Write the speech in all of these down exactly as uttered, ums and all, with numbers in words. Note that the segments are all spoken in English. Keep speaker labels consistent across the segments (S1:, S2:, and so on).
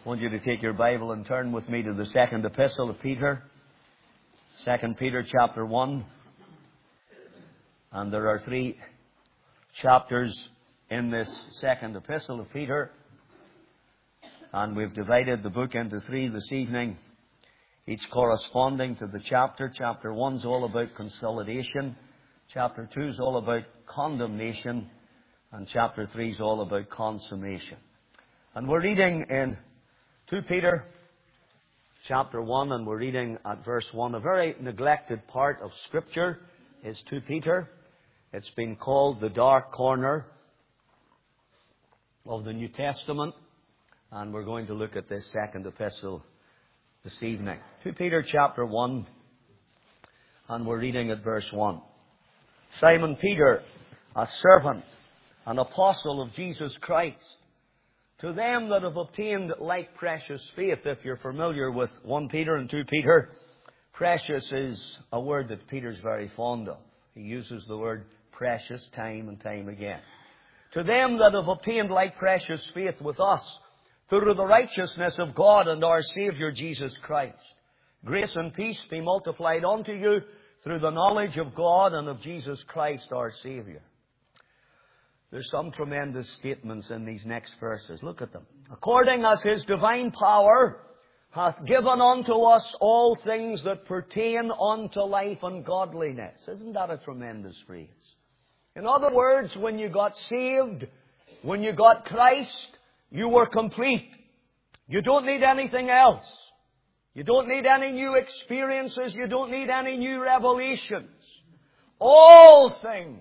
S1: I want you to take your Bible and turn with me to the second epistle of Peter. Second Peter chapter one. And there are three chapters in this second epistle of Peter. And we've divided the book into three this evening, each corresponding to the chapter. Chapter one is all about consolidation. Chapter two is all about condemnation. And chapter three is all about consummation. And we're reading in Second Peter chapter one, and we're reading at verse one. A very neglected part of Scripture is Second Peter. It's been called the dark corner of the New Testament. And we're going to look at this second epistle this evening. Second Peter chapter one, and we're reading at verse one. Simon Peter, a servant, an apostle of Jesus Christ, to them that have obtained like precious faith. If you're familiar with First Peter and Second Peter, precious is a word that Peter's very fond of. He uses the word precious time and time again. To them that have obtained like precious faith with us, through the righteousness of God and our Saviour Jesus Christ, grace and peace be multiplied unto you through the knowledge of God and of Jesus Christ our Saviour. There's some tremendous statements in these next verses. Look at them. According as His divine power hath given unto us all things that pertain unto life and godliness. Isn't that a tremendous phrase? In other words, when you got saved, when you got Christ, you were complete. You don't need anything else. You don't need any new experiences. You don't need any new revelations. All things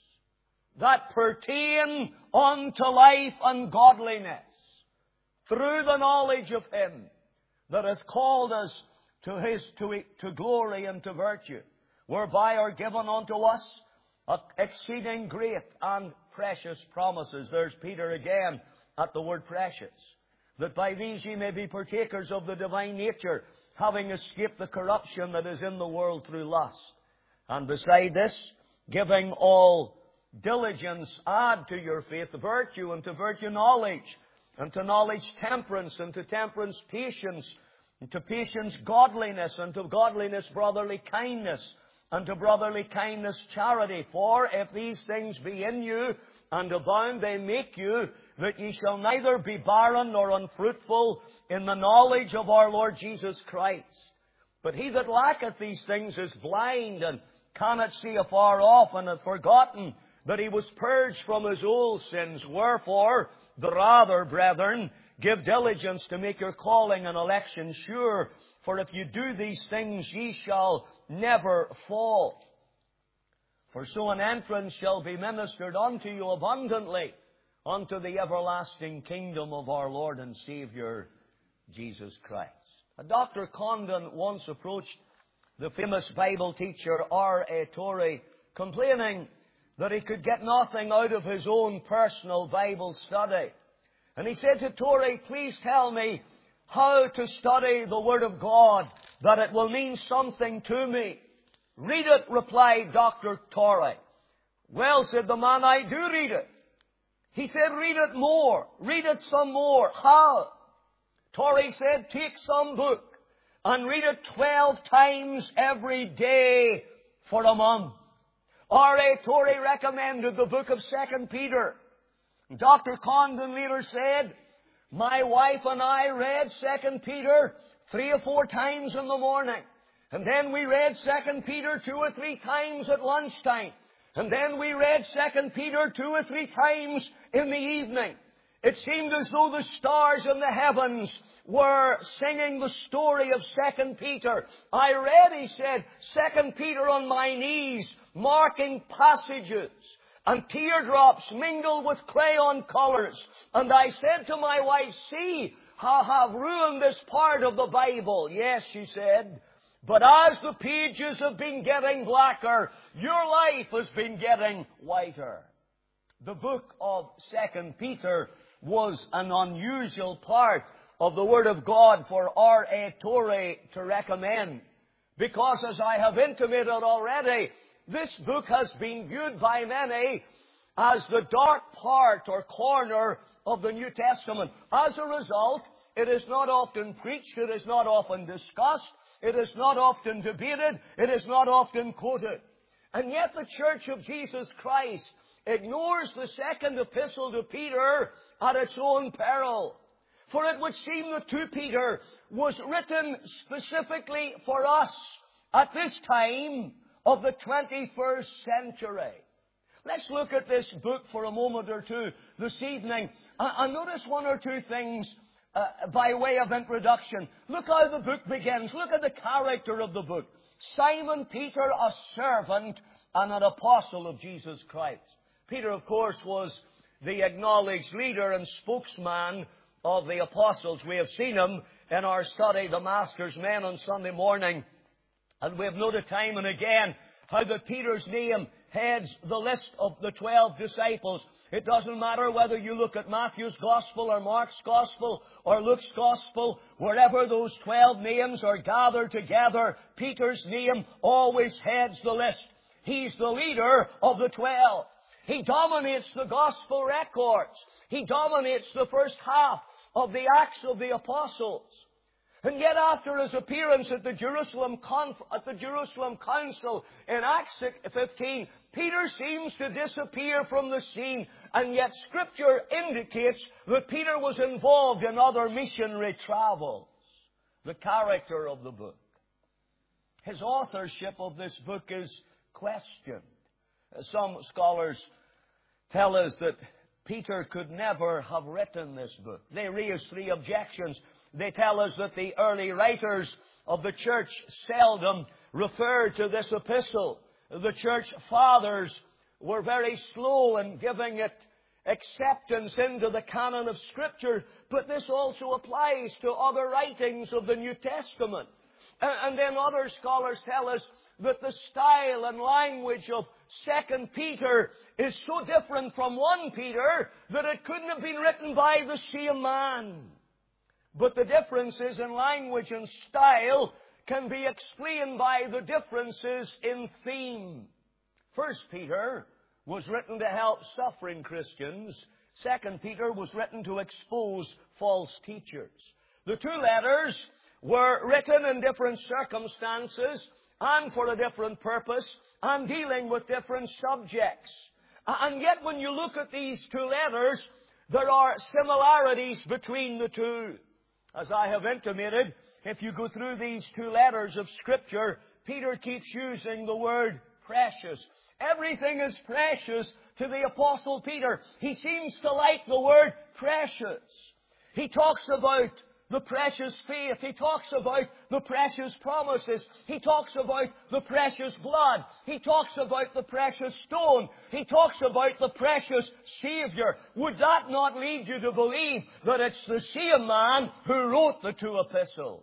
S1: that pertain unto life and godliness, through the knowledge of Him that hath called us to His to, to glory and to virtue, whereby are given unto us exceeding great and precious promises. There's Peter again at the word precious. That by these ye may be partakers of the divine nature, having escaped the corruption that is in the world through lust. And beside this, giving all diligence, add to your faith virtue, and to virtue knowledge, and to knowledge temperance, and to temperance patience, and to patience godliness, and to godliness brotherly kindness, and to brotherly kindness charity. For if these things be in you, and abound, they make you, that ye shall neither be barren nor unfruitful in the knowledge of our Lord Jesus Christ. But he that lacketh these things is blind, and cannot see afar off, and hath forgotten that he was purged from his old sins. Wherefore, the rather, brethren, give diligence to make your calling and election sure. For if you do these things, ye shall never fall. For so an entrance shall be ministered unto you abundantly unto the everlasting kingdom of our Lord and Saviour, Jesus Christ. Doctor Condon once approached the famous Bible teacher R A Torrey, complaining that he could get nothing out of his own personal Bible study. And he said to Torrey, please tell me how to study the Word of God, that it will mean something to me. Read it, replied Doctor Torrey. Well, said the man, I do read it. He said, read it more. Read it some more. How? Torrey said, take some book and read it twelve times every day for a month. R A Torrey recommended the book of Second Peter. Doctor Condon later said, my wife and I read Second Peter three or four times in the morning. And then we read Second Peter two or three times at lunchtime. And then we read Second Peter two or three times in the evening. It seemed as though the stars in the heavens were singing the story of Second Peter. I read, he said, Second Peter on my knees, marking passages, and teardrops mingled with crayon colours. And I said to my wife, see, how I have ruined this part of the Bible. Yes, she said, but as the pages have been getting blacker, your life has been getting whiter. The book of Second Peter was an unusual part of the Word of God for R A Torrey to recommend. Because, as I have intimated already, this book has been viewed by many as the dark part or corner of the New Testament. As a result, It is not often preached. It is not often discussed. It is not often debated. It is not often quoted. And yet the Church of Jesus Christ ignores the second epistle to Peter at its own peril. For it would seem that Second Peter was written specifically for us at this time of the twenty-first century. Let's look at this book for a moment or two this evening. And notice one or two things uh, by way of introduction. Look how the book begins. Look at the character of the book. Simon Peter, a servant and an apostle of Jesus Christ. Peter, of course, was the acknowledged leader and spokesman of the apostles. We have seen him in our study, The Master's Men, on Sunday morning. And we have noted time and again how that Peter's name heads the list of the twelve disciples. It doesn't matter whether you look at Matthew's Gospel or Mark's Gospel or Luke's Gospel. Wherever those twelve names are gathered together, Peter's name always heads the list. He's the leader of the twelve. He dominates the Gospel records. He dominates the first half of the Acts of the Apostles. And yet after his appearance at the Jerusalem Conf- at the Jerusalem Council in Acts fifteen, Peter seems to disappear from the scene. And yet Scripture indicates that Peter was involved in other missionary travels. The character of the book. His authorship of this book is questioned. Some scholars tell us that Peter could never have written this book. They raise three objections. They tell us that the early writers of the church seldom referred to this epistle. The church fathers were very slow in giving it acceptance into the canon of Scripture, but this also applies to other writings of the New Testament. And then other scholars tell us that the style and language of Second Peter is so different from First Peter that it couldn't have been written by the same man. But the differences in language and style can be explained by the differences in theme. First Peter was written to help suffering Christians. Second Peter was written to expose false teachers. The two letters were written in different circumstances and for a different purpose and dealing with different subjects. And yet when you look at these two letters, there are similarities between the two. As I have intimated, if you go through these two letters of Scripture, Peter keeps using the word precious. Everything is precious to the Apostle Peter. He seems to like the word precious. He talks about the precious faith. He talks about the precious promises. He talks about the precious blood. He talks about the precious stone. He talks about the precious Savior. Would that not lead you to believe that it's the same man who wrote the two epistles?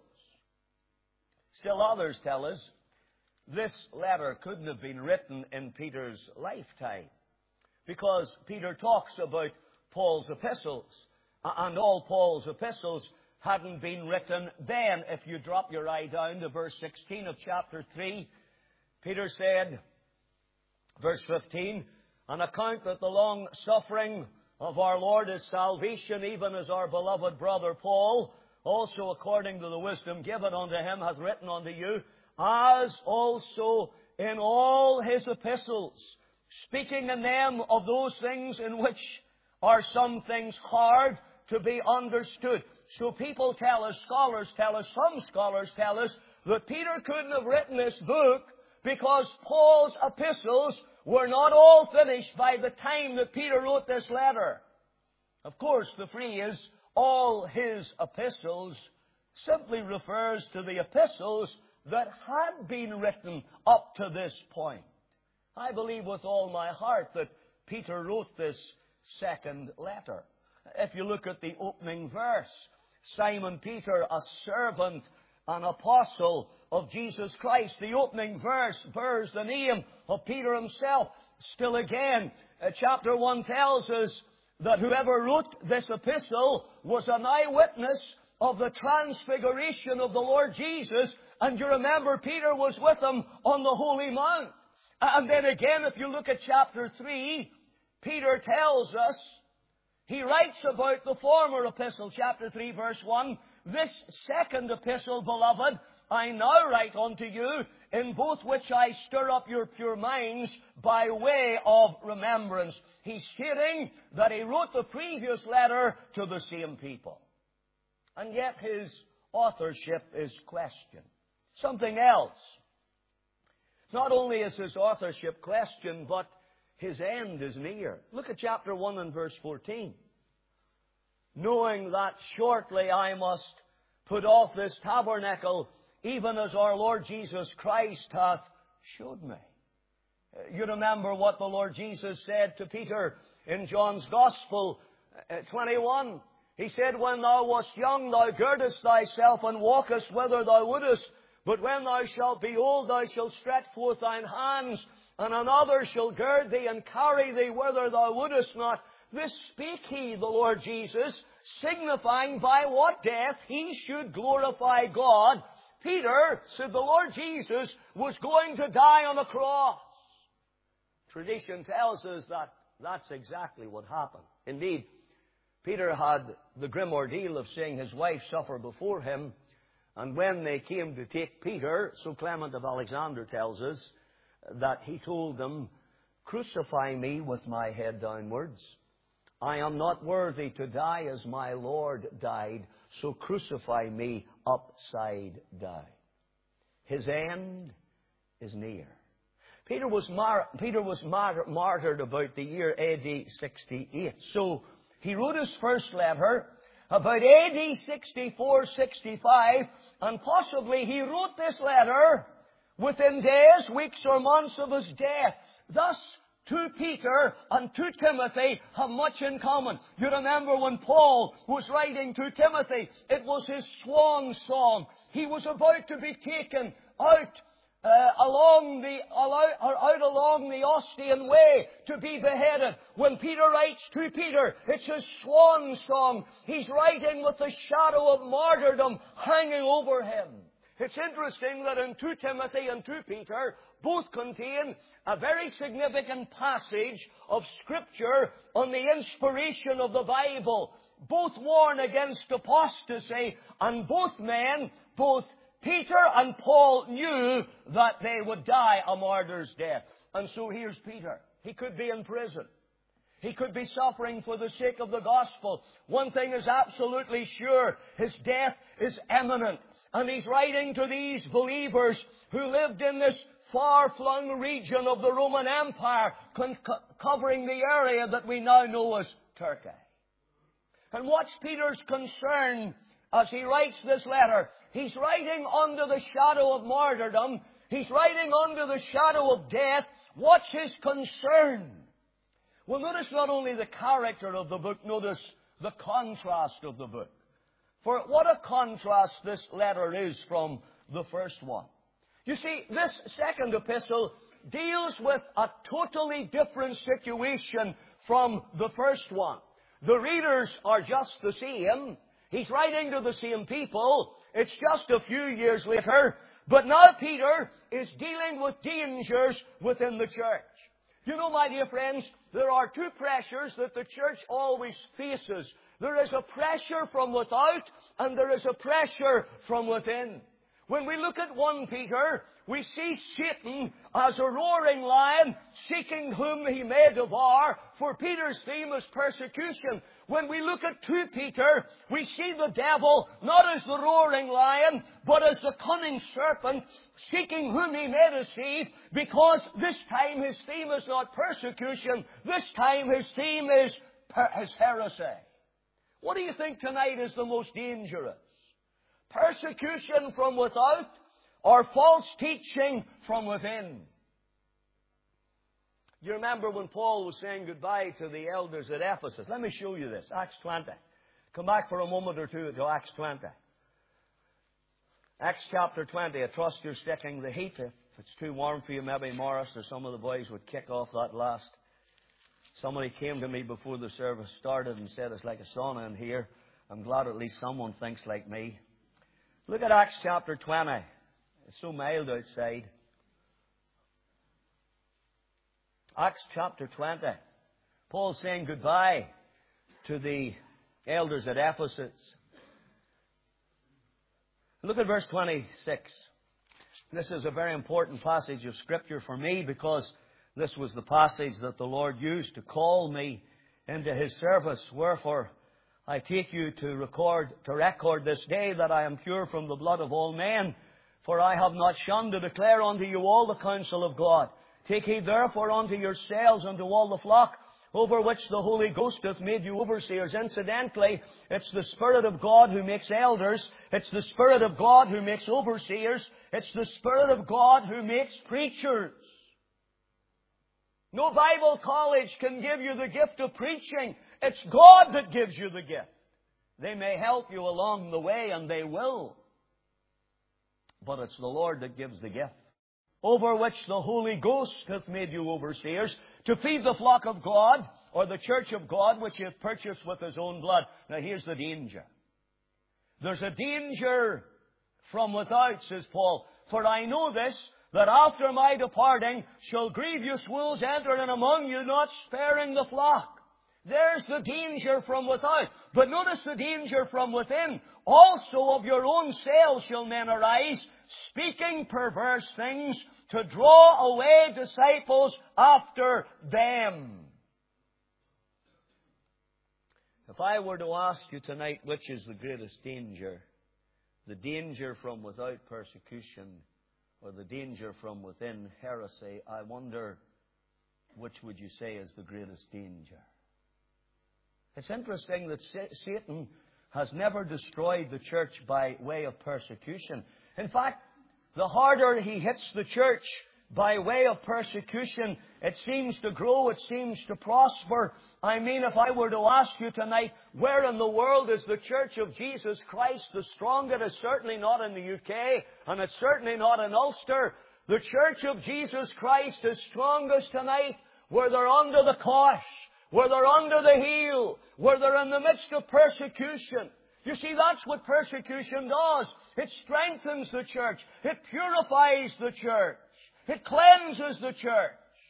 S1: Still others tell us this letter couldn't have been written in Peter's lifetime, because Peter talks about Paul's epistles, and all Paul's epistles hadn't been written then. If you drop your eye down to verse sixteen of chapter three, Peter said, verse fifteen, "An account that the long suffering of our Lord is salvation, even as our beloved brother Paul, also according to the wisdom given unto him, hath written unto you, as also in all his epistles, speaking in them of those things in which are some things hard to be understood." So people tell us, scholars tell us, some scholars tell us, that Peter couldn't have written this book because Paul's epistles were not all finished by the time that Peter wrote this letter. Of course, the phrase, all his epistles, simply refers to the epistles that had been written up to this point. I believe with all my heart that Peter wrote this second letter. If you look at the opening verse, Simon Peter, a servant, an apostle of Jesus Christ. The opening verse bears the name of Peter himself. Still again, uh, chapter one tells us that whoever wrote this epistle was an eyewitness of the transfiguration of the Lord Jesus. And you remember Peter was with him on the Holy Mount. And then again, if you look at chapter three, Peter tells us, he writes about the former epistle, chapter three, verse one, This second epistle, beloved, I now write unto you, in both which I stir up your pure minds by way of remembrance. He's stating that he wrote the previous letter to the same people. And yet his authorship is questioned. Something else. Not only is his authorship questioned, but his end is near. Look at chapter one and verse fourteen. Knowing that shortly I must put off this tabernacle, even as our Lord Jesus Christ hath showed me. You remember what the Lord Jesus said to Peter in John's Gospel twenty-one. He said, when thou wast young, thou girdest thyself and walkest whither thou wouldest. But when thou shalt be old, thou shalt stretch forth thine hands, and another shall gird thee and carry thee whither thou wouldest not. This spake he, the Lord Jesus, signifying by what death he should glorify God. Peter said the Lord Jesus was going to die on a cross. Tradition tells us that that's exactly what happened. Indeed, Peter had the grim ordeal of seeing his wife suffer before him. And when they came to take Peter, so Clement of Alexander tells us, that he told them, crucify me with my head downwards. I am not worthy to die as my Lord died, so crucify me upside down. His end is near. Peter was, mar- Peter was mar- martyred about the year A D sixty-eight. So he wrote his first letter about A D sixty-four sixty-five, and possibly he wrote this letter within days, weeks, or months of his death. Thus, two Peter and two Timothy have much in common. You remember when Paul was writing to Timothy, it was his swan song. He was about to be taken out uh, along the out, out along the Ostian way to be beheaded. When Peter writes to Peter, it's his swan song. He's writing with the shadow of martyrdom hanging over him. It's interesting that in two Timothy and two Peter, both contain a very significant passage of Scripture on the inspiration of the Bible. Both warn against apostasy, and both men, both Peter and Paul, knew that they would die a martyr's death. And so here's Peter. He could be in prison. He could be suffering for the sake of the gospel. One thing is absolutely sure. His death is imminent. And he's writing to these believers who lived in this far-flung region of the Roman Empire, con- covering the area that we now know as Turkey. And what's Peter's concern as he writes this letter? He's writing under the shadow of martyrdom. He's writing under the shadow of death. What's his concern? Well, notice not only the character of the book, notice the contrast of the book. For what a contrast this letter is from the first one. You see, this second epistle deals with a totally different situation from the first one. The readers are just the same. He's writing to the same people. It's just a few years later. But now Peter is dealing with dangers within the church. You know, my dear friends, there are two pressures that the church always faces. There is a pressure from without, and there is a pressure from within. When we look at First Peter, we see Satan as a roaring lion, seeking whom he may devour, for Peter's theme is persecution. When we look at Second Peter, we see the devil not as the roaring lion, but as the cunning serpent, seeking whom he may deceive, because this time his theme is not persecution, this time his theme is, per- is heresy. What do you think tonight is the most dangerous? Persecution from without, or false teaching from within? You remember when Paul was saying goodbye to the elders at Ephesus? Let me show you this. Acts twenty. Come back for a moment or two to Acts twenty. Acts chapter twenty. I trust you're sticking the heat. If it's too warm for you, maybe Morris or some of the boys would kick off that last. Somebody came to me before the service started and said it's like a sauna in here. I'm glad at least someone thinks like me. Look at Acts chapter twenty. It's so mild outside. Acts chapter twenty. Paul's saying goodbye to the elders at Ephesus. Look at verse twenty-six. This is a very important passage of Scripture for me because this was the passage that the Lord used to call me into His service. Wherefore, I take you to record, to record this day that I am pure from the blood of all men. For I have not shunned to declare unto you all the counsel of God. Take heed therefore unto yourselves and to all the flock over which the Holy Ghost hath made you overseers. Incidentally, it's the Spirit of God who makes elders. It's the Spirit of God who makes overseers. It's the Spirit of God who makes preachers. No Bible college can give you the gift of preaching. It's God that gives you the gift. They may help you along the way, and they will. But it's the Lord that gives the gift. Over which the Holy Ghost hath made you overseers, to feed the flock of God, or the church of God, which He hath purchased with His own blood. Now here's the danger. There's a danger from without, says Paul. For I know this, that after my departing shall grievous wolves enter in among you, not sparing the flock. There's the danger from without. But notice the danger from within. Also of your own selves shall men arise, speaking perverse things, to draw away disciples after them. If I were to ask you tonight which is the greatest danger, the danger from without persecution or the danger from within heresy, I wonder which would you say is the greatest danger? It's interesting that Satan has never destroyed the church by way of persecution. In fact, the harder he hits the church by way of persecution, it seems to grow, it seems to prosper. I mean, if I were to ask you tonight, where in the world is the Church of Jesus Christ the strongest? It's certainly not in the U K, and it's certainly not in Ulster. The Church of Jesus Christ is strongest tonight where they're under the cosh, where they're under the heel, where they're in the midst of persecution. You see, that's what persecution does. It strengthens the church. It purifies the church. It cleanses the church.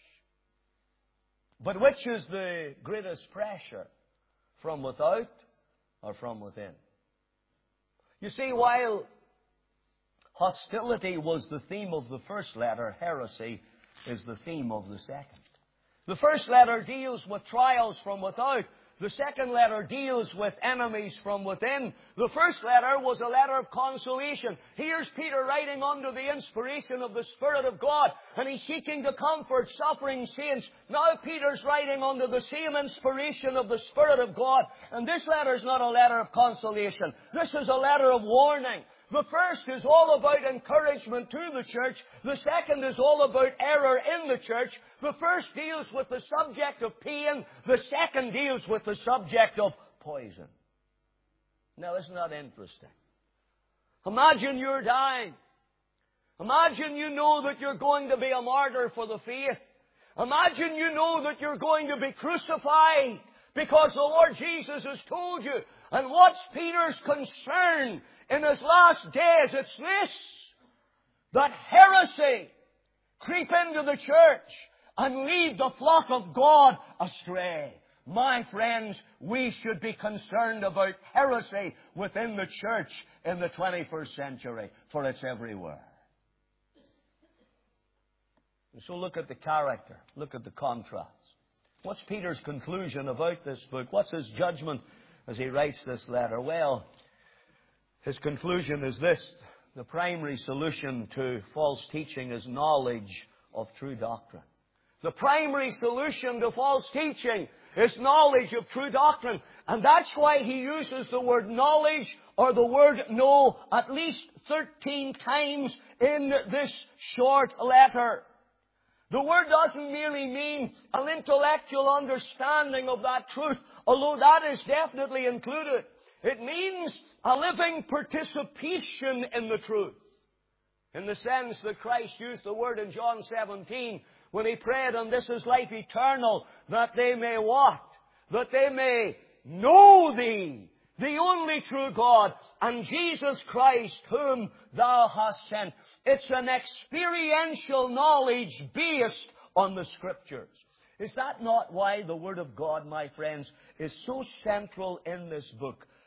S1: But which is the greatest pressure? From without or from within? You see, while hostility was the theme of the first letter, heresy is the theme of the second. The first letter deals with trials from without. The second letter deals with enemies from within. The first letter was a letter of consolation. Here's Peter writing under the inspiration of the Spirit of God, and he's seeking to comfort suffering saints. Now Peter's writing under the same inspiration of the Spirit of God, and this letter is not a letter of consolation. This is a letter of warning. The first is all about encouragement to the church. The second is all about error in the church. The first deals with the subject of pain. The second deals with the subject of poison. Now, isn't that interesting? Imagine you're dying. Imagine you know that you're going to be a martyr for the faith. Imagine you know that you're going to be crucified because the Lord Jesus has told you. And what's Peter's concern in his last days? It's this, that heresy creep into the church and lead the flock of God astray. My friends, we should be concerned about heresy within the church in the twenty-first century, for it's everywhere. And so look at the character, look at the contrast. What's Peter's conclusion about this book? What's his judgment as he writes this letter? Well, his conclusion is this: the primary solution to false teaching is knowledge of true doctrine. The primary solution to false teaching is knowledge of true doctrine. And that's why he uses the word knowledge or the word know at least thirteen times in this short letter. The word doesn't merely mean an intellectual understanding of that truth, although that is definitely included. It means a living participation in the truth. In the sense that Christ used the word in John seventeen when He prayed, and this is life eternal, that they may what? That they may know Thee, the only true God, and Jesus Christ whom Thou hast sent. It's an experiential knowledge based on the Scriptures. Is that not why the Word of God, my friends, is so central in this book?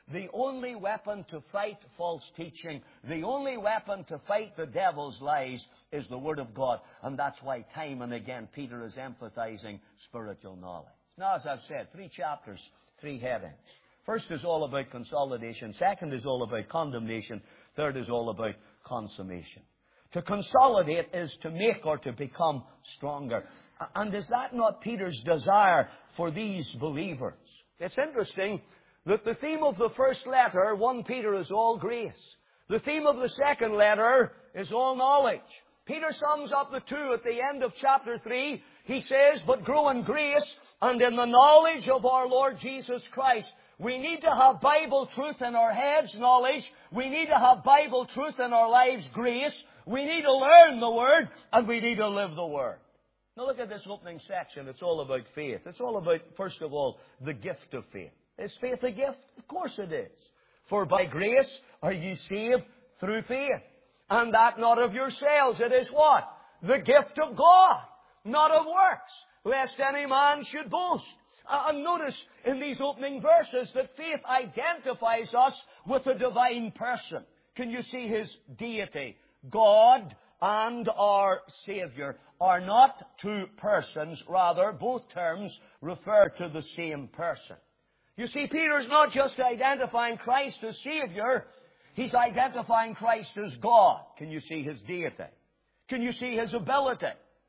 S1: the only weapon to fight false teaching, the only weapon to fight the devil's lies is the Word of God. And that's why time and again Peter is emphasizing spiritual knowledge. Now, as I've said, three chapters, three headings. First is all about consolidation. Second is all about condemnation. Third is all about consummation. To consolidate is to make or to become stronger. And is that not Peter's desire for these believers? It's interesting that the theme of the first letter, First Peter, is all grace. The theme of the second letter is all knowledge. Peter sums up the two at the end of chapter three. He says, but grow in grace and in the knowledge of our Lord Jesus Christ. We need to have Bible truth in our heads, knowledge. We need to have Bible truth in our lives, grace. We need to learn the Word, and we need to live the Word. Now look at this opening section. It's all about faith. It's all about, first of all, the gift of faith. Is faith a gift? Of course it is. For by grace are ye saved through faith. And that not of yourselves. It is what? The gift of God, not of works, lest any man should boast. Uh, and notice in these opening verses that faith identifies us with a divine person. Can you see His deity? God and our Savior are not two persons. Rather, both terms refer to the same person. You see, Peter's not just identifying Christ as Savior. He's identifying Christ as God. Can you see His deity? Can you see His ability?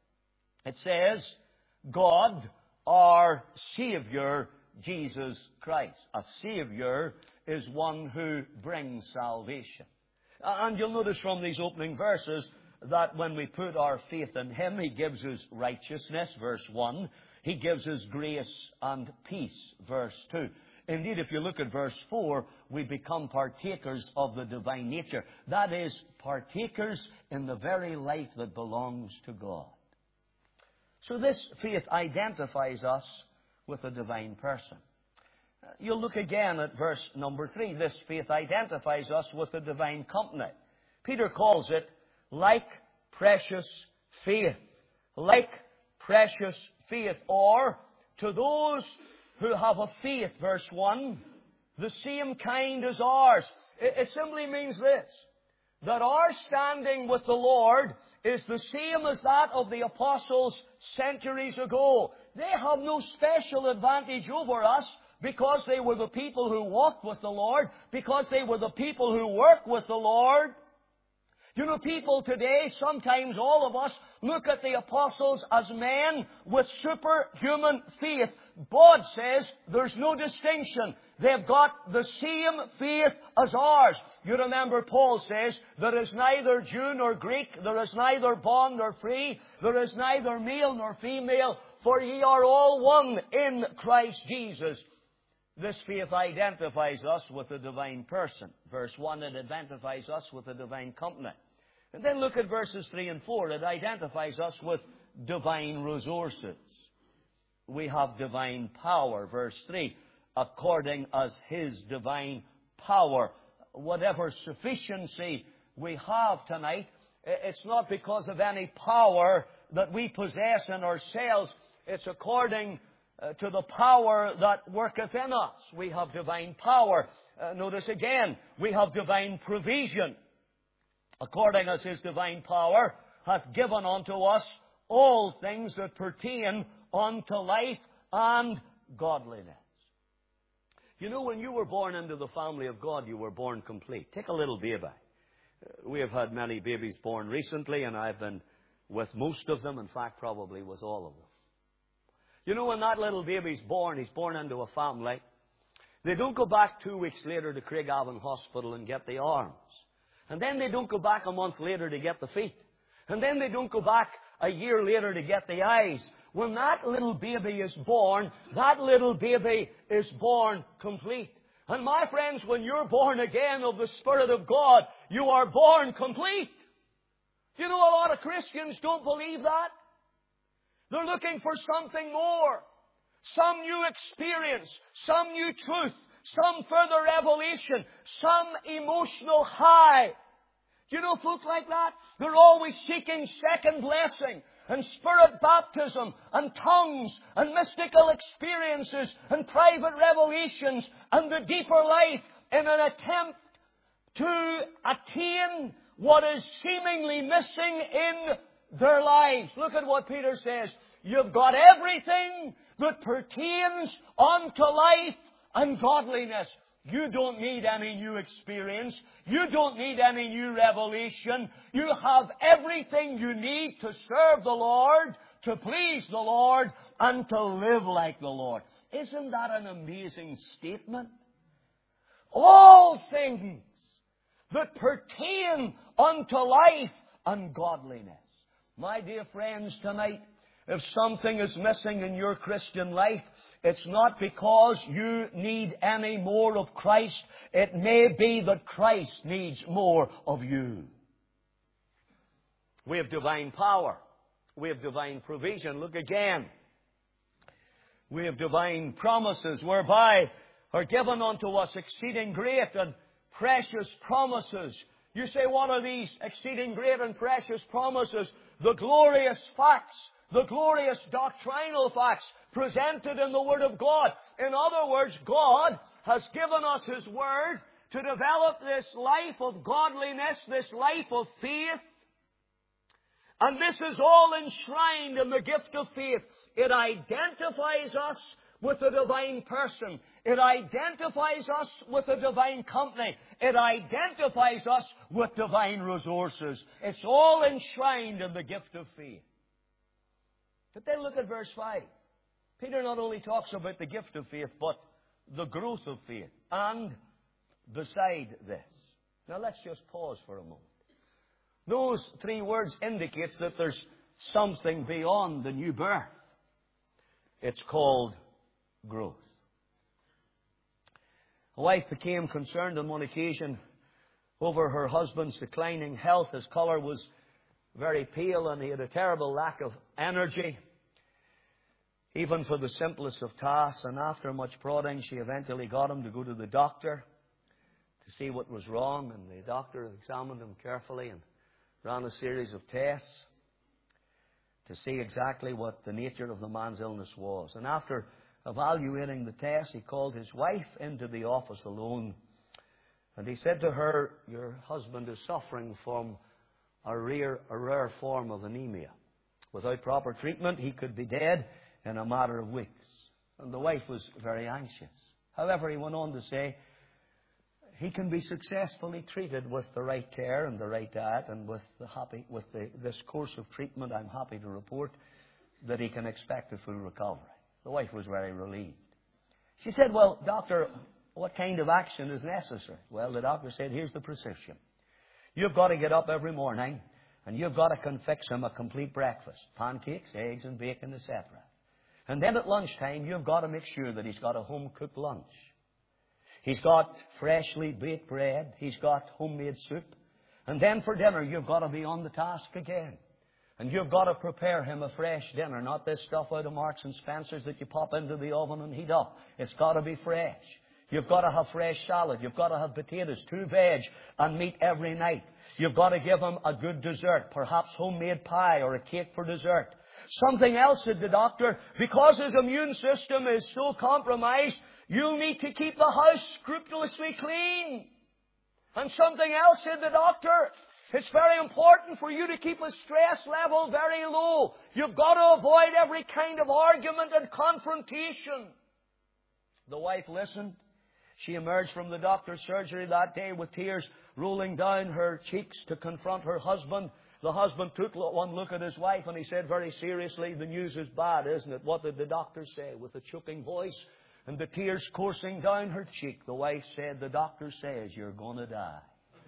S1: It says, God, our Savior, Jesus Christ. A Savior is one who brings salvation. And you'll notice from these opening verses that when we put our faith in Him, He gives us righteousness, verse one. He gives us grace and peace, verse two. Indeed, if you look at verse four, we become partakers of the divine nature. That is, partakers in the very life that belongs to God. So this faith identifies us with a divine person. You'll look again at verse number three. This faith identifies us with a divine company. Peter calls it like precious faith. Like precious faith. Or, to those who have a faith, verse one, the same kind as ours. It simply means this, that our standing with the Lord is the same as that of the apostles centuries ago. They have no special advantage over us because they were the people who walked with the Lord, because they were the people who work with the Lord. You know, people today, sometimes all of us, look at the apostles as men with superhuman faith. God says there's no distinction. They've got the same faith as ours. You remember Paul says, there is neither Jew nor Greek, there is neither bond nor free, there is neither male nor female, for ye are all one in Christ Jesus. This faith identifies us with a divine person. Verse one, it identifies us with a divine company. And then look at verses three and four. It identifies us with divine resources. We have divine power. Verse three, according as His divine power. Whatever sufficiency we have tonight, it's not because of any power that we possess in ourselves. It's according uh, to the power that worketh in us. We have divine power. Uh, notice again, we have divine provision. According as His divine power hath given unto us all things that pertain unto life and godliness. You know, when you were born into the family of God, you were born complete. Take a little baby. We have had many babies born recently, and I've been with most of them. In fact, probably with all of them. You know, when that little baby's born, he's born into a family. They don't go back two weeks later to Craigavon Hospital and get the arms. And then they don't go back a month later to get the feet. And then they don't go back a year later to get the eyes. When that little baby is born, that little baby is born complete. And my friends, when you're born again of the Spirit of God, you are born complete. You know, a lot of Christians don't believe that. They're looking for something more. Some new experience, some new truth, some further revelation, some emotional high. Do you know folk like that? They're always seeking second blessing and spirit baptism and tongues and mystical experiences and private revelations and the deeper life in an attempt to attain what is seemingly missing in their lives. Look at what Peter says. You've got everything that pertains unto life and godliness. You don't need any new experience. You don't need any new revelation. You have everything you need to serve the Lord, to please the Lord, and to live like the Lord. Isn't that an amazing statement? All things that pertain unto life and godliness. My dear friends, tonight, if something is missing in your Christian life, it's not because you need any more of Christ. It may be that Christ needs more of you. We have divine power. We have divine provision. Look again. We have divine promises whereby are given unto us exceeding great and precious promises. You say, what are these exceeding great and precious promises? The glorious facts, the glorious doctrinal facts presented in the Word of God. In other words, God has given us His Word to develop this life of godliness, this life of faith. And this is all enshrined in the gift of faith. It identifies us with a divine person. It identifies us with a divine company. It identifies us with divine resources. It's all enshrined in the gift of faith. But then look at verse five. Peter not only talks about the gift of faith, but the growth of faith. And beside this. Now let's just pause for a moment. Those three words indicates that there's something beyond the new birth. It's called growth. A wife became concerned on one occasion over her husband's declining health. His colour was very pale and he had a terrible lack of energy, even for the simplest of tasks. And after much prodding, she eventually got him to go to the doctor to see what was wrong. And the doctor examined him carefully and ran a series of tests to see exactly what the nature of the man's illness was. And after evaluating the test, he called his wife into the office alone. And he said to her, your husband is suffering from a rare, a rare form of anemia. Without proper treatment, he could be dead in a matter of weeks. And the wife was very anxious. However, he went on to say, he can be successfully treated with the right care and the right diet, and with the happy with the, this course of treatment, I'm happy to report that he can expect a full recovery. The wife was very relieved. She said, well, doctor, what kind of action is necessary? Well, the doctor said, here's the prescription. You've got to get up every morning and you've got to confix him a complete breakfast. Pancakes, eggs and bacon, et cetera. And then at lunchtime, you've got to make sure that he's got a home-cooked lunch. He's got freshly baked bread. He's got homemade soup. And then for dinner, you've got to be on the task again. And you've got to prepare him a fresh dinner, not this stuff out of Marks and Spencer's that you pop into the oven and heat up. It's got to be fresh. You've got to have fresh salad. You've got to have potatoes, two veg, and meat every night. You've got to give him a good dessert, perhaps homemade pie or a cake for dessert. Something else, said the doctor, because his immune system is so compromised, you'll need to keep the house scrupulously clean. And something else, said the doctor, it's very important for you to keep a stress level very low. You've got to avoid every kind of argument and confrontation. The wife listened. She emerged from the doctor's surgery that day with tears rolling down her cheeks to confront her husband. The husband took one look at his wife and he said very seriously, the news is bad, isn't it? What did the doctor say? With a choking voice and the tears coursing down her cheek, the wife said, the doctor says you're going to die.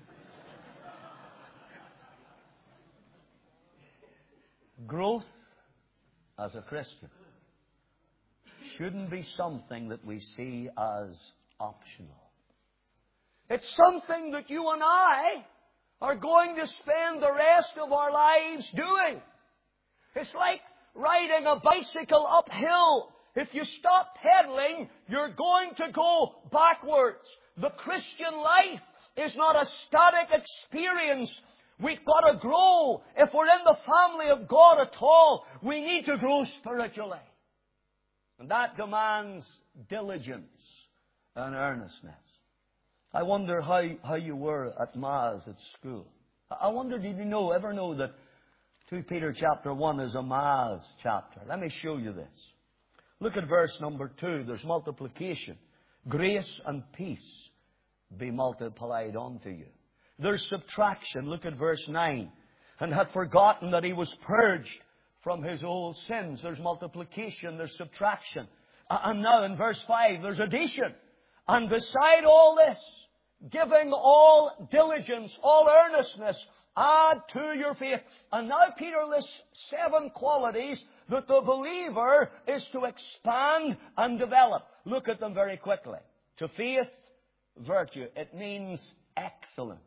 S1: Growth as a Christian shouldn't be something that we see as optional. It's something that you and I are going to spend the rest of our lives doing. It's like riding a bicycle uphill. If you stop pedaling, you're going to go backwards. The Christian life is not a static experience. We've got to grow. If we're in the family of God at all, we need to grow spiritually. And that demands diligence and earnestness. I wonder how, how you were at Mass at school. I wonder, did you know, ever know that Second Peter chapter one is a Mass chapter? Let me show you this. Look at verse number two. There's multiplication. Grace and peace be multiplied unto you. There's subtraction. Look at verse nine. And had forgotten that he was purged from his old sins. There's multiplication. There's subtraction. And now in verse five, there's addition. And beside all this, giving all diligence, all earnestness, add to your faith. And now Peter lists seven qualities that the believer is to expand and develop. Look at them very quickly. To faith, virtue. It means excellence.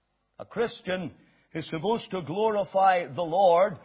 S1: A Christian is supposed to glorify the Lord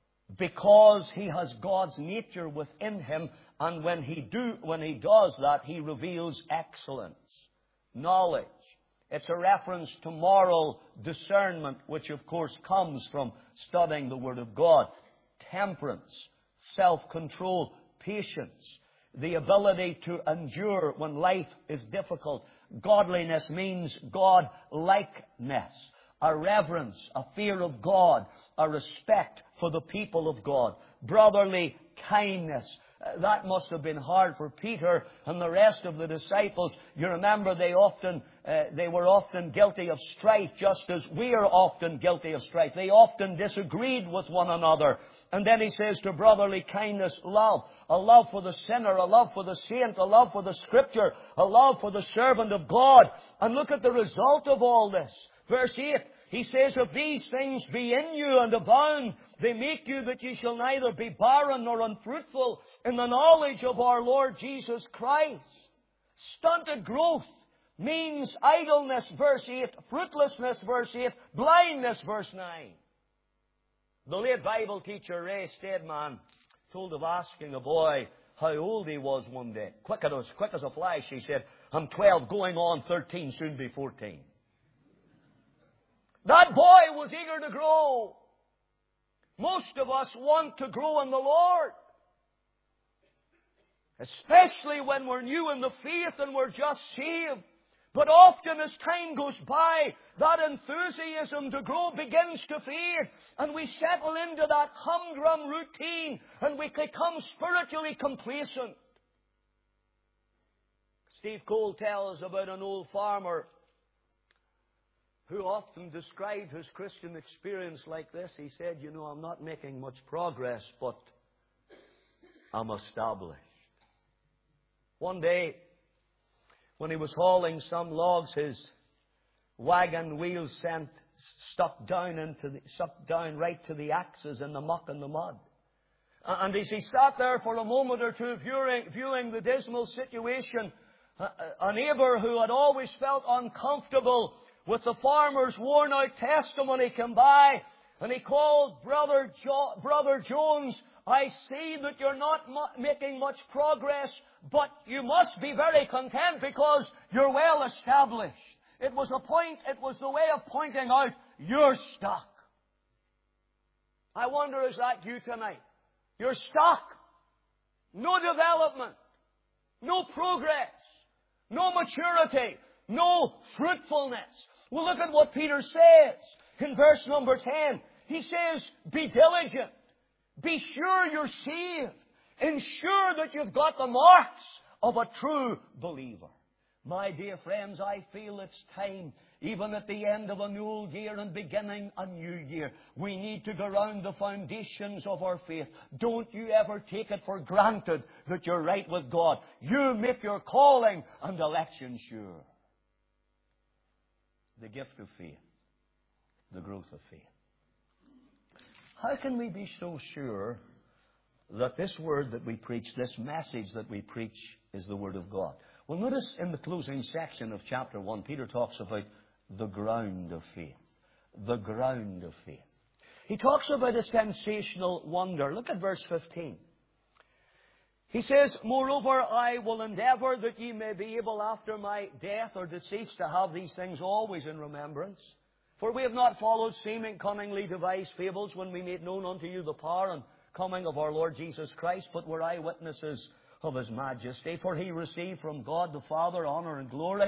S1: because he has God's nature within him, and when he do, when he does that, he reveals excellence, knowledge. It's a reference to moral discernment, which of course comes from studying the Word of God. Temperance, self-control, patience, the ability to endure when life is difficult. Godliness means God-likeness. A reverence, a fear of God, a respect for the people of God. Brotherly kindness. That must have been hard for Peter and the rest of the disciples. You remember they often, uh, they were often guilty of strife, just as we are often guilty of strife. They often disagreed with one another. And then he says to brotherly kindness, love. A love for the sinner, a love for the saint, a love for the Scripture, a love for the servant of God. And look at the result of all this. Verse eight. He says, if these things be in you and abound, they make you that ye shall neither be barren nor unfruitful in the knowledge of our Lord Jesus Christ. Stunted growth means idleness, verse eight, fruitlessness, verse eight, blindness, verse nine. The late Bible teacher Ray Steadman told of asking a boy how old he was one day. Quick as, quick as a flash, he said, I'm twelve, going on thirteen, soon be fourteen. That boy was eager to grow. Most of us want to grow in the Lord. Especially when we're new in the faith and we're just saved. But often as time goes by, that enthusiasm to grow begins to fade. And we settle into that humdrum routine and we become spiritually complacent. Steve Cole tells about an old farmer who often described his Christian experience like this. He said, you know, I'm not making much progress, but I'm established. One day, when he was hauling some logs, his wagon wheels sent stuck down into the, stuck down right to the axes in the muck and the mud. And as he sat there for a moment or two viewing, viewing the dismal situation, a, a neighbour who had always felt uncomfortable with the farmer's worn-out testimony came by, and he called Brother jo- Brother Jones. I see that you're not mu- making much progress, but you must be very content because you're well established. It was a point, it was the way of pointing out, you're stuck. I wonder, is that you tonight? You're stuck. No development. No progress. No maturity. No fruitfulness. Well, look at what Peter says in verse number ten. He says, be diligent. Be sure you're saved. Ensure that you've got the marks of a true believer. My dear friends, I feel it's time, even at the end of an old year and beginning a new year, we need to go round the foundations of our faith. Don't you ever take it for granted that you're right with God. You make your calling and election sure. The gift of faith. The growth of faith. How can we be so sure that this word that we preach, this message that we preach, is the Word of God? Well, notice in the closing section of chapter one, Peter talks about the ground of faith. The ground of faith. He talks about a sensational wonder. Look at verse fifteen. He says, moreover, I will endeavour that ye may be able after my death or decease to have these things always in remembrance. For we have not followed seeming cunningly devised fables when we made known unto you the power and coming of our Lord Jesus Christ, but were eyewitnesses of His majesty. For He received from God the Father honour and glory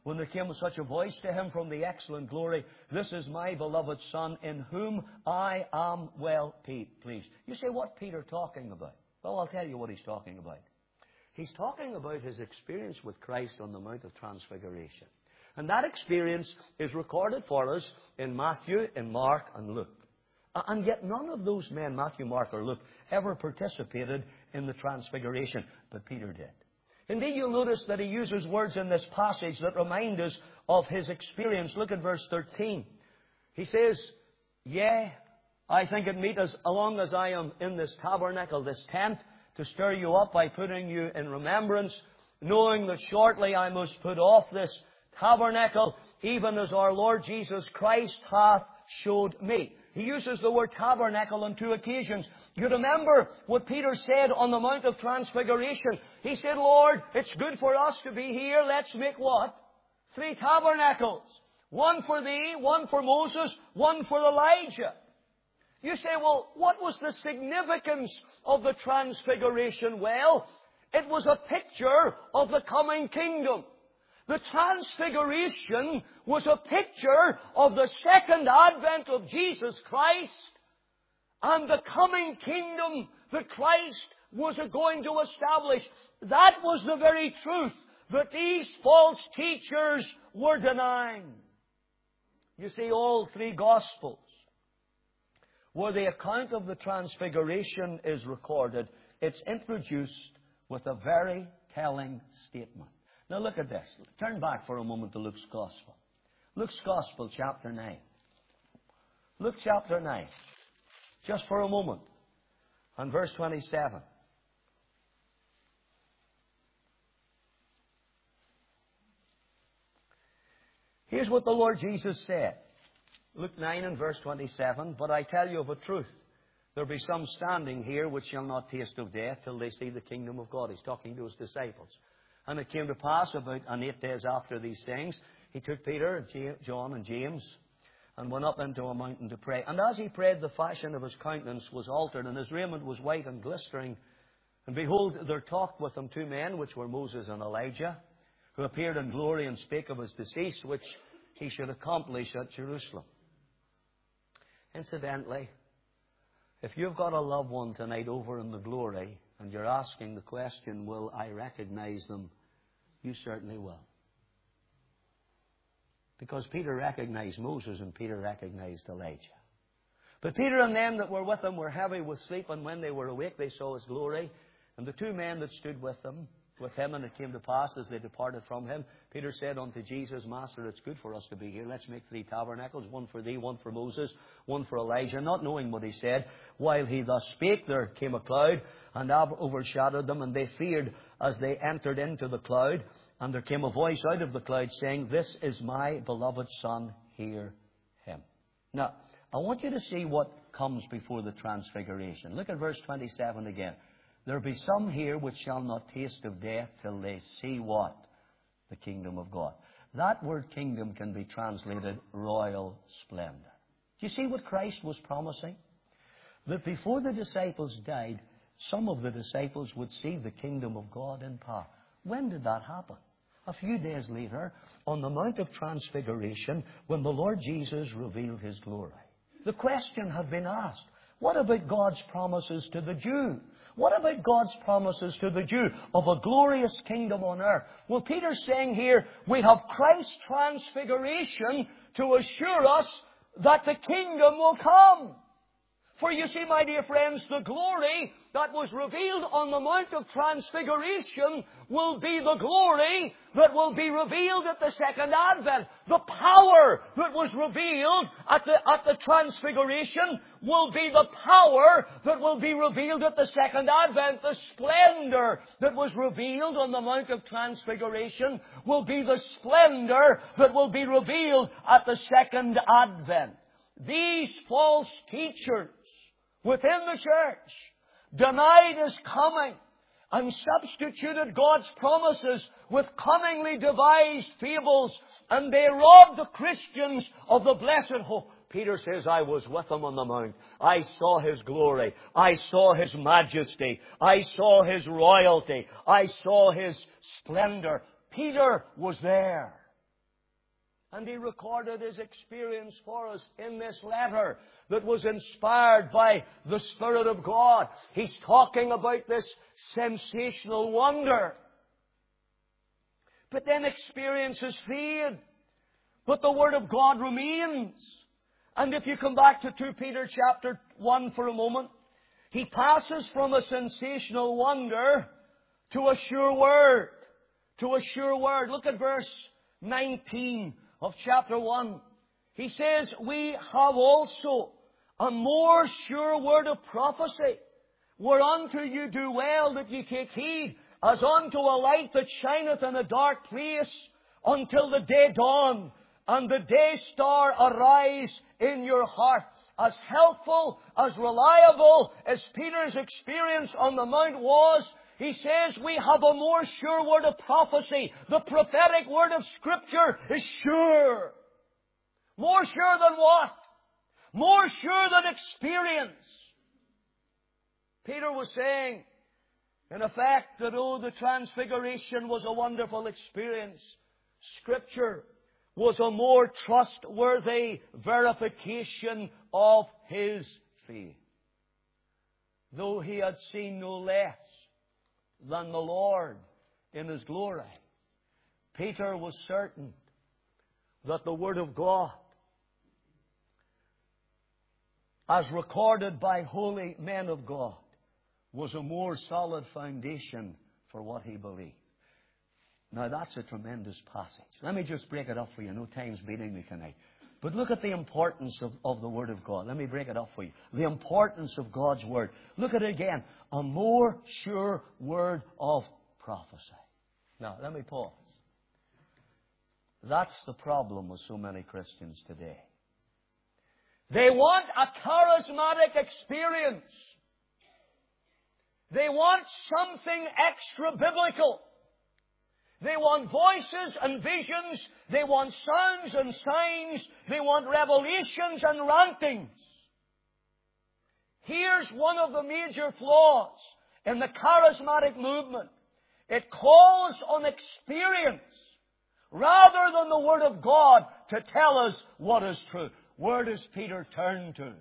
S1: when there came such a voice to him from the excellent glory, "This is my beloved Son, in whom I am well pleased." You say, what's Peter talking about? Well, I'll tell you what he's talking about. He's talking about his experience with Christ on the Mount of Transfiguration. And that experience is recorded for us in Matthew, in Mark, and Luke. And yet none of those men, Matthew, Mark, or Luke, ever participated in the Transfiguration, but Peter did. Indeed, you'll notice that he uses words in this passage that remind us of his experience. Look at verse thirteen. He says, "Yea, I think it meet as long as I am in this tabernacle, this tent, to stir you up by putting you in remembrance, knowing that shortly I must put off this tabernacle, even as our Lord Jesus Christ hath showed me." He uses the word tabernacle on two occasions. You remember what Peter said on the Mount of Transfiguration. He said, "Lord, it's good for us to be here. Let's make what? Three tabernacles. One for thee, one for Moses, one for Elijah." You say, well, what was the significance of the Transfiguration? Well, it was a picture of the coming kingdom. The Transfiguration was a picture of the second advent of Jesus Christ and the coming kingdom that Christ was going to establish. That was the very truth that these false teachers were denying. You see, all three Gospels, where the account of the Transfiguration is recorded, it's introduced with a very telling statement. Now look at this. Turn back for a moment to Luke's Gospel. Luke's Gospel, chapter nine. Luke chapter nine. Just for a moment. And verse twenty-seven. Here's what the Lord Jesus said. Luke nine and verse twenty-seven. "But I tell you of a truth, there be some standing here which shall not taste of death till they see the kingdom of God." He's talking to his disciples. "And it came to pass about an eight days after these things, he took Peter, John, and James, and went up into a mountain to pray. And as he prayed, the fashion of his countenance was altered, and his raiment was white and glistering. And behold, there talked with him two men, which were Moses and Elijah, who appeared in glory and spake of his decease, which he should accomplish at Jerusalem." Incidentally, if you've got a loved one tonight over in the glory, and you're asking the question, will I recognize them? You certainly will. Because Peter recognized Moses and Peter recognized Elijah. But Peter and them that were with him were heavy with sleep, and when they were awake they saw his glory. And the two men that stood with him, with him, and it came to pass as they departed from him, Peter said unto Jesus, "Master, it's good for us to be here. Let's make three tabernacles, one for thee, one for Moses, one for Elijah." Not knowing what he said, while he thus spake, there came a cloud and overshadowed them, and they feared as they entered into the cloud. And there came a voice out of the cloud saying, "This is my beloved Son, hear him." Now, I want you to see what comes before the Transfiguration. Look at verse twenty-seven again. "There be some here which shall not taste of death till they see" what? The kingdom of God. That word kingdom can be translated royal splendor. Do you see what Christ was promising? That before the disciples died, some of the disciples would see the kingdom of God in power. When did that happen? A few days later, on the Mount of Transfiguration, when the Lord Jesus revealed his glory. The question had been asked, what about God's promises to the Jew? What about God's promises to the Jew of a glorious kingdom on earth? Well, Peter's saying here, we have Christ's transfiguration to assure us that the kingdom will come. For you see, my dear friends, the glory that was revealed on the Mount of Transfiguration will be the glory that will be revealed at the second advent. The power that was revealed at the, at the Transfiguration will be the power that will be revealed at the second advent. The splendor that was revealed on the Mount of Transfiguration will be the splendor that will be revealed at the second advent. These false teachers within the church denied His coming and substituted God's promises with cunningly devised fables, and they robbed the Christians of the blessed hope. Peter says, I was with Him on the mount. I saw His glory. I saw His majesty. I saw His royalty. I saw His splendor. Peter was there. And he recorded his experience for us in this letter that was inspired by the Spirit of God. He's talking about this sensational wonder. But then experiences fade. But the Word of God remains. And if you come back to Second Peter chapter one for a moment, he passes from a sensational wonder to a sure word. To a sure word. Look at verse nineteen of chapter one. He says, we have also a more sure word of prophecy, whereunto you do well that ye take heed, as unto a light that shineth in a dark place, until the day dawn, and the day star arise in your heart. As helpful, as reliable as Peter's experience on the Mount was, he says we have a more sure word of prophecy. The prophetic word of Scripture is sure. More sure than what? More sure than experience. Peter was saying, in effect, that oh, the Transfiguration was a wonderful experience. Scripture was a more trustworthy verification of his faith. Though he had seen no less than the Lord in His glory, Peter was certain that the Word of God, as recorded by holy men of God, was a more solid foundation for what he believed. Now that's a tremendous passage. Let me just break it up for you. No time's beating me tonight. But look at the importance of, of the Word of God. Let me break it up for you. The importance of God's Word. Look at it again. A more sure word of prophecy. Now, let me pause. That's the problem with so many Christians today. They want a charismatic experience. They want something extra biblical. They want voices and visions. They want sounds and signs. They want revelations and rantings. Here's one of the major flaws in the charismatic movement. It calls on experience rather than the Word of God to tell us what is true. Where does Peter turn to?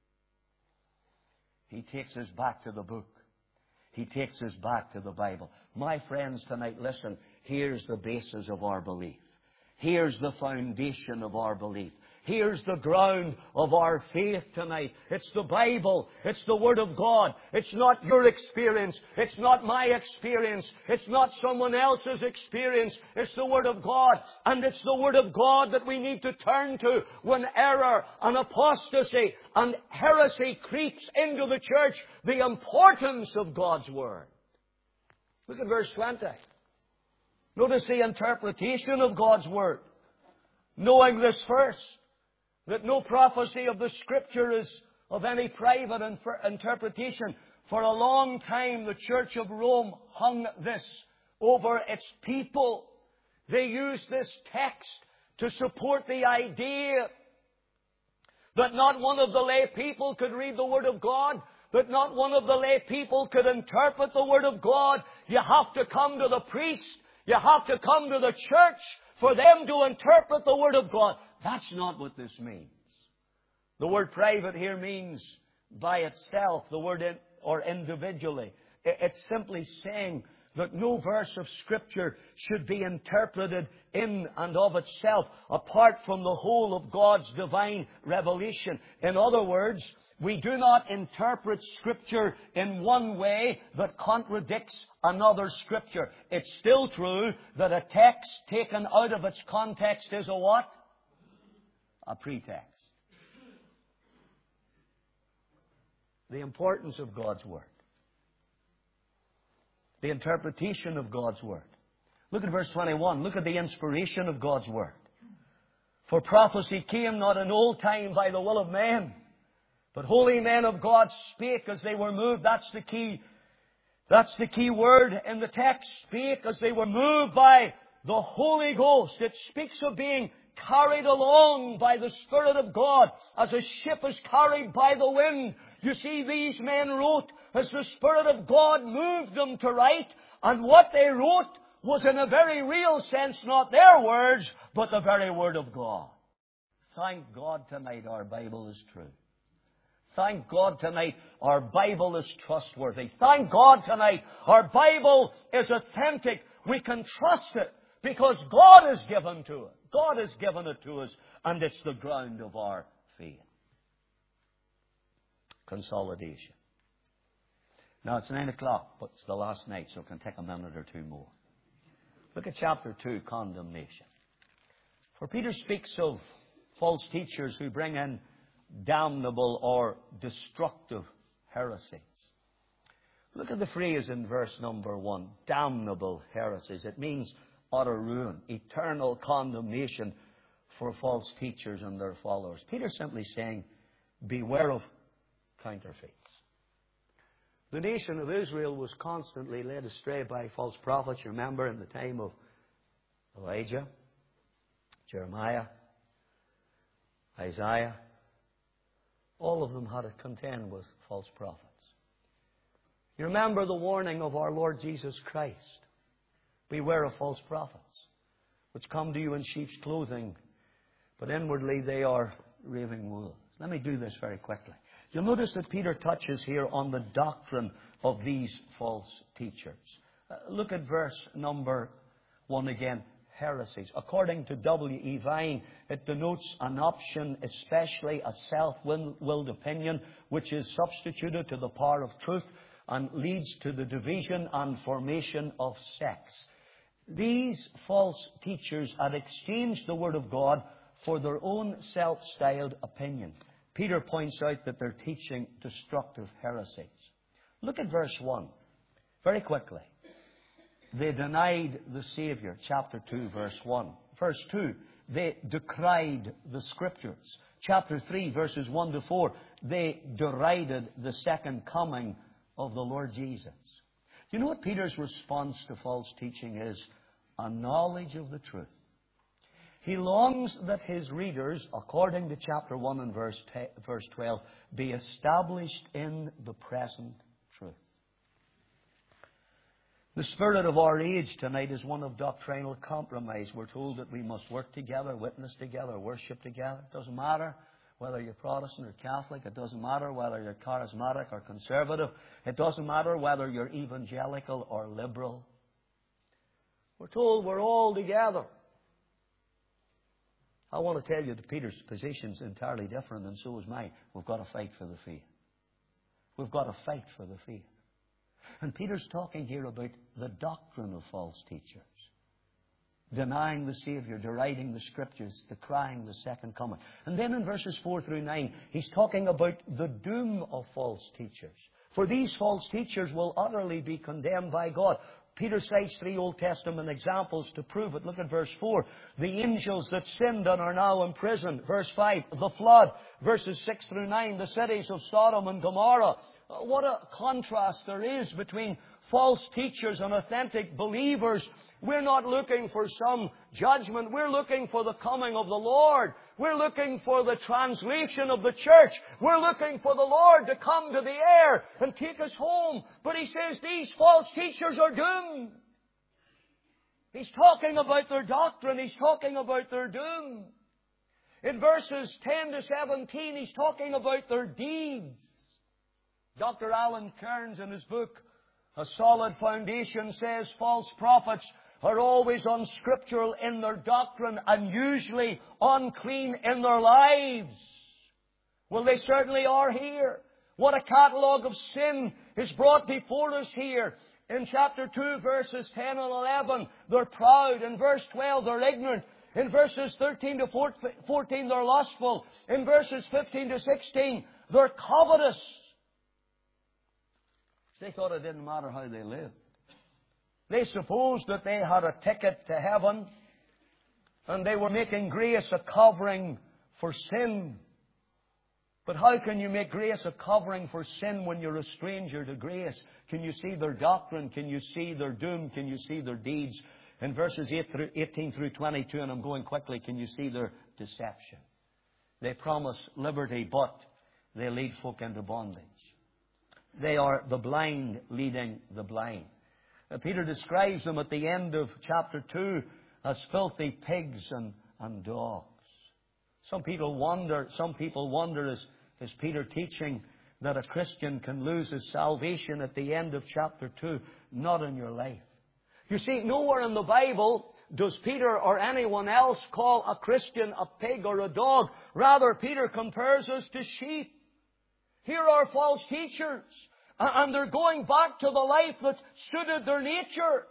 S1: He takes us back to the book. He takes us back to the Bible. My friends, tonight, listen. Here's the basis of our belief. Here's the foundation of our belief. Here's the ground of our faith tonight. It's the Bible. It's the Word of God. It's not your experience. It's not my experience. It's not someone else's experience. It's the Word of God. And it's the Word of God that we need to turn to when error and apostasy and heresy creeps into the church. The importance of God's Word. Look at verse twenty. Notice the interpretation of God's Word. Knowing this first, that no prophecy of the Scripture is of any private infer- interpretation. For a long time, the Church of Rome hung this over its people. They used this text to support the idea that not one of the lay people could read the Word of God, that not one of the lay people could interpret the Word of God. You have to come to the priest. You have to come to the church for them to interpret the Word of God. That's not what this means. The word private here means by itself, the word in, or individually. It's simply saying that no verse of Scripture should be interpreted in and of itself apart from the whole of God's divine revelation. In other words, we do not interpret Scripture in one way that contradicts another Scripture. It's still true that a text taken out of its context is a what? A pretext. The importance of God's Word. The interpretation of God's Word. Look at verse twenty-one. Look at the inspiration of God's Word. For prophecy came not in old time by the will of men, but holy men of God spake as they were moved. That's the key. That's the key word in the text. Spake as they were moved by the Holy Ghost. It speaks of being carried along by the Spirit of God as a ship is carried by the wind. You see, these men wrote as the Spirit of God moved them to write, and what they wrote was in a very real sense not their words, but the very Word of God. Thank God tonight our Bible is true. Thank God tonight our Bible is trustworthy. Thank God tonight our Bible is authentic. We can trust it because God has given to it. God has given it to us, and it's the ground of our faith. Consolidation. Now it's nine o'clock, but it's the last night, so it can take a minute or two more. Look at chapter two, condemnation. For Peter speaks of false teachers who bring in damnable or destructive heresies. Look at the phrase in verse number one, damnable heresies. It means utter ruin, eternal condemnation for false teachers and their followers. Peter's simply saying, beware of counterfeits. The nation of Israel was constantly led astray by false prophets. You remember in the time of Elijah, Jeremiah, Isaiah, all of them had to contend with false prophets. You remember the warning of our Lord Jesus Christ. Beware of false prophets, which come to you in sheep's clothing, but inwardly they are raving wolves. Let me do this very quickly. You'll notice that Peter touches here on the doctrine of these false teachers. Uh, look at verse number one again. Heresies. According to W E Vine, it denotes an option, especially a self-willed opinion, which is substituted to the power of truth and leads to the division and formation of sects. These false teachers had exchanged the Word of God for their own self-styled opinion. Peter points out that they're teaching destructive heresies. Look at verse one, very quickly. They denied the Savior, chapter two, verse one. Verse two, they decried the Scriptures. Chapter three, verses one to four, they derided the second coming of the Lord Jesus. You know what Peter's response to false teaching is? A knowledge of the truth. He longs that his readers, according to chapter one and verse twelve, be established in the present truth. The spirit of our age tonight is one of doctrinal compromise. We're told that we must work together, witness together, worship together. It doesn't matter whether you're Protestant or Catholic. It doesn't matter whether you're charismatic or conservative. It doesn't matter whether you're evangelical or liberal. We're told we're all together. I want to tell you that Peter's position is entirely different, and so is mine. We've got to fight for the faith. We've got to fight for the faith. And Peter's talking here about the doctrine of false teachers. Denying the Savior, deriding the Scriptures, decrying the second coming. And then in verses four through nine, he's talking about the doom of false teachers. For these false teachers will utterly be condemned by God. Peter cites three Old Testament examples to prove it. Look at verse four. The angels that sinned and are now imprisoned. Verse five. The flood. Verses six through nine. The cities of Sodom and Gomorrah. What a contrast there is between false teachers and authentic believers. We're not looking for some judgment. We're looking for the coming of the Lord. We're looking for the translation of the church. We're looking for the Lord to come to the air and take us home. But he says these false teachers are doomed. He's talking about their doctrine. He's talking about their doom. In verses ten to seventeen, he's talking about their deeds. Doctor Alan Kearns, in his book, A Solid Foundation, says false prophets are always unscriptural in their doctrine and usually unclean in their lives. Well, they certainly are here. What a catalogue of sin is brought before us here. In chapter two, verses ten and eleven, they're proud. In verse twelve, they're ignorant. In verses thirteen to fourteen, they're lustful. In verses fifteen to sixteen, they're covetous. They thought it didn't matter how they lived. They supposed that they had a ticket to heaven, and they were making grace a covering for sin. But how can you make grace a covering for sin when you're a stranger to grace? Can you see their doctrine? Can you see their doom? Can you see their deeds? In verses eighteen through twenty-two, and I'm going quickly, can you see their deception? They promise liberty, but they lead folk into bondage. They are the blind leading the blind. Uh, Peter describes them at the end of chapter two as filthy pigs and, and dogs. Some people wonder, some people wonder, is, is Peter teaching that a Christian can lose his salvation at the end of chapter two? Not in your life. You see, nowhere in the Bible does Peter or anyone else call a Christian a pig or a dog. Rather, Peter compares us to sheep. Here are false teachers, and they're going back to the life that suited their nature.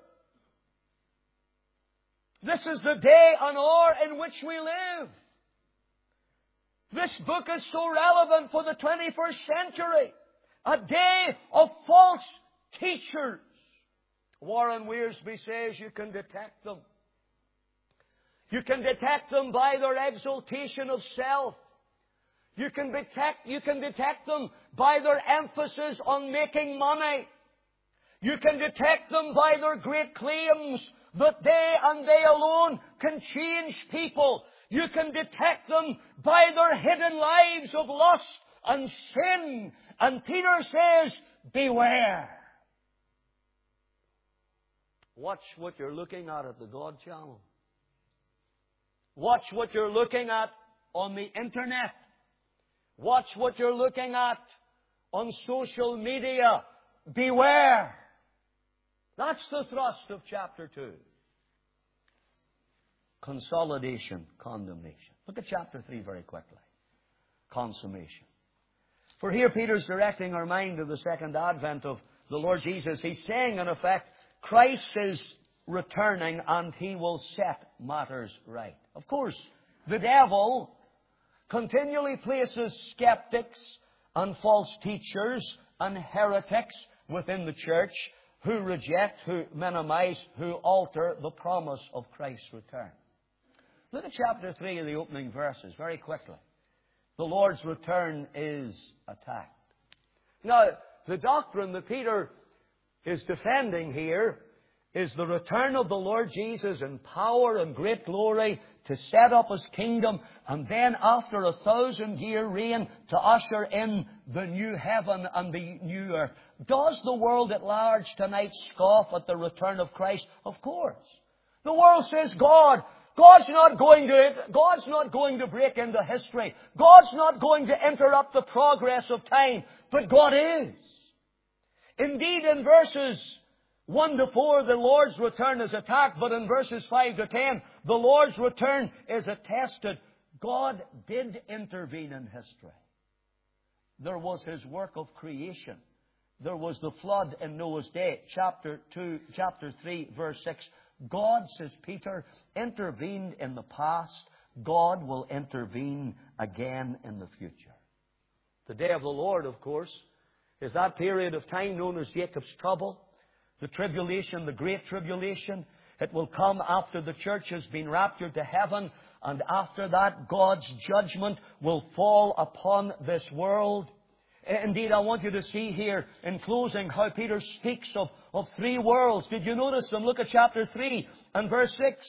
S1: This is the day and hour in which we live. This book is so relevant for the twenty-first century. A day of false teachers. Warren Wiersbe says you can detect them. You can detect them by their exaltation of self. You can detect, you can detect them by their emphasis on making money. You can detect them by their great claims that they and they alone can change people. You can detect them by their hidden lives of lust and sin. And Peter says, beware. Watch what you're looking at at the God Channel. Watch what you're looking at on the Internet. Watch what you're looking at on social media. Beware. That's the thrust of chapter two. Consolidation, condemnation. Look at chapter three very quickly. Consummation. For here Peter's directing our mind to the second advent of the Lord Jesus. He's saying, in effect, Christ is returning and He will set matters right. Of course, the devil continually places skeptics and false teachers and heretics within the church who reject, who minimize, who alter the promise of Christ's return. Look at chapter three of the opening verses very quickly. The Lord's return is attacked. Now, the doctrine that Peter is defending here is the return of the Lord Jesus in power and great glory to set up His kingdom, and then after a thousand year reign to usher in the new heaven and the new earth. Does the world at large tonight scoff at the return of Christ? Of course. The world says, God, God's not going to, God's not going to break into history. God's not going to interrupt the progress of time. But God is. Indeed, in verses one to four, the Lord's return is attacked, but in verses five to ten, the Lord's return is attested. God did intervene in history. There was His work of creation. There was the flood in Noah's day. Chapter two, chapter three, verse six. God, says Peter, intervened in the past. God will intervene again in the future. The day of the Lord, of course, is that period of time known as Jacob's trouble. The tribulation, the great tribulation. It will come after the church has been raptured to heaven. And after that, God's judgment will fall upon this world. Indeed, I want you to see here in closing how Peter speaks of, of three worlds. Did you notice them? Look at chapter three and verse six.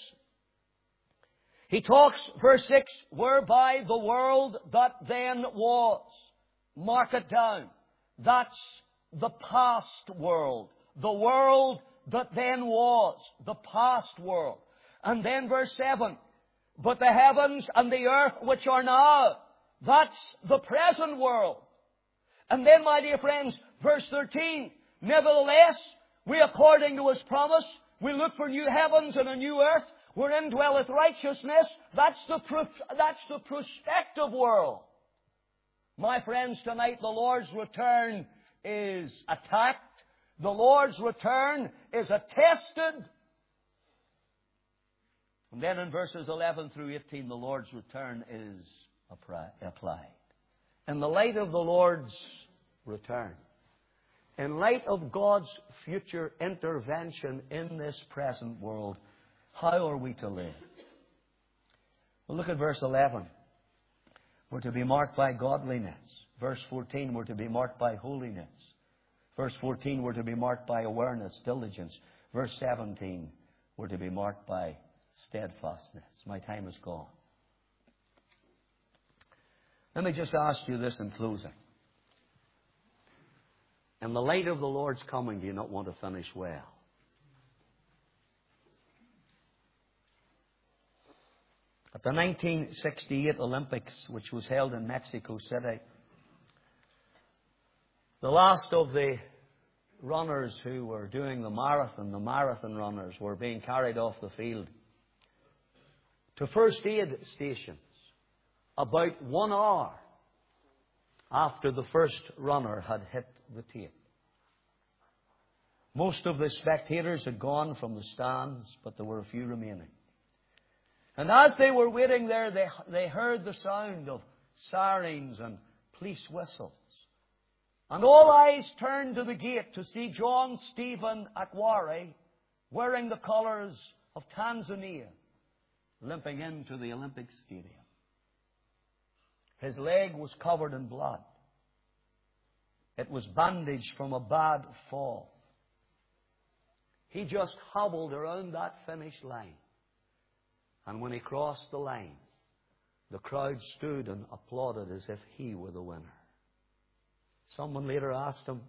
S1: He talks, verse six, whereby the world that then was. Mark it down. That's the past world. The world that then was. The past world. And then verse seven. But the heavens and the earth which are now. That's the present world. And then, my dear friends, verse thirteen. Nevertheless, we according to His promise, we look for new heavens and a new earth, wherein dwelleth righteousness. That's the, pro- that's the prospective world. My friends, tonight the Lord's return is attacked. The Lord's return is attested. And then in verses eleven through eighteen, the Lord's return is applied. In the light of the Lord's return, in light of God's future intervention in this present world, how are we to live? Well, look at verse eleven. We're to be marked by godliness. Verse fourteen, we're to be marked by holiness. Verse fourteen, we're to be marked by awareness, diligence. Verse seventeen, we're to be marked by steadfastness. My time is gone. Let me just ask you this in closing. In the light of the Lord's coming, do you not want to finish well? the nineteen sixty-eight Olympics, which was held in Mexico City, the last of the runners who were doing the marathon, the marathon runners, were being carried off the field to first aid stations about one hour after the first runner had hit the tape. Most of the spectators had gone from the stands, but there were a few remaining. And as they were waiting there, they, they heard the sound of sirens and police whistles. And all eyes turned to the gate to see John Stephen Akhwari, wearing the colours of Tanzania, limping into the Olympic Stadium. His leg was covered in blood. It was bandaged from a bad fall. He just hobbled around that finish line. And when he crossed the line, the crowd stood and applauded as if he were the winner. Someone later asked him,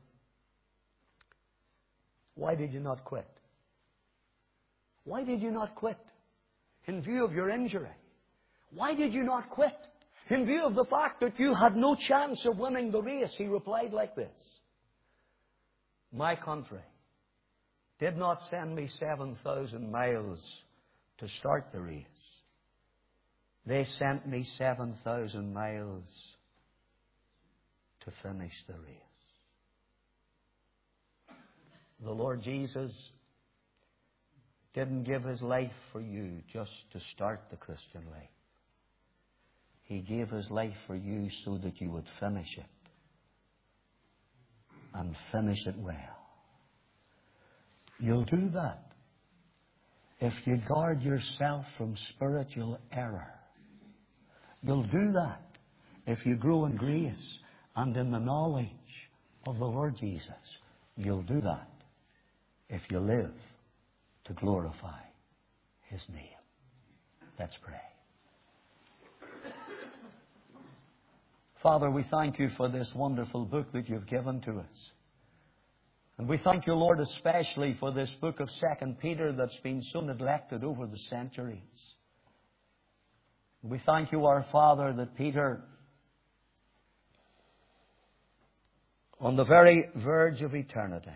S1: "Why did you not quit? Why did you not quit? In view of your injury, why did you not quit? In view of the fact that you had no chance of winning the race?" He replied like this: "My country did not send me seven thousand miles to start the race. They sent me seven thousand miles to finish the race." The Lord Jesus didn't give His life for you just to start the Christian life. He gave His life for you so that you would finish it. And finish it well. You'll do that if you guard yourself from spiritual error. You'll do that if you grow in grace and in the knowledge of the Lord Jesus. You'll do that if you live to glorify His name. Let's pray. Father, we thank You for this wonderful book that You've given to us. And we thank You, Lord, especially for this book of Second Peter that's been so neglected over the centuries. We thank You, our Father, that Peter, on the very verge of eternity,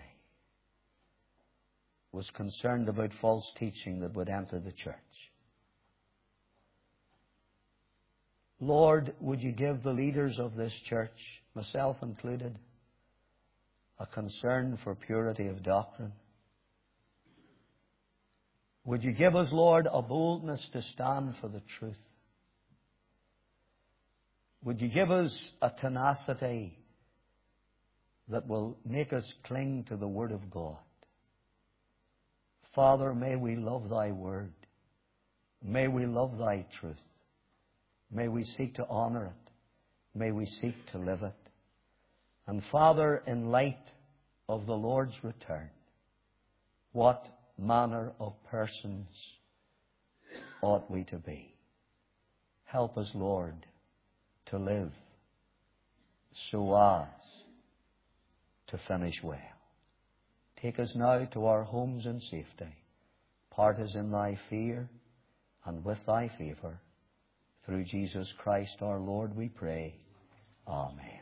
S1: was concerned about false teaching that would enter the church. Lord, would You give the leaders of this church, myself included, a concern for purity of doctrine? Would You give us, Lord, a boldness to stand for the truth? Would You give us a tenacity that will make us cling to the Word of God? Father, may we love Thy Word. May we love Thy truth. May we seek to honour it. May we seek to live it. And Father, in light of the Lord's return, what manner of persons ought we to be? Help us, Lord, to live so as to finish well. Take us now to our homes in safety. Part us in Thy fear and with Thy favour. Through Jesus Christ our Lord we pray. Amen.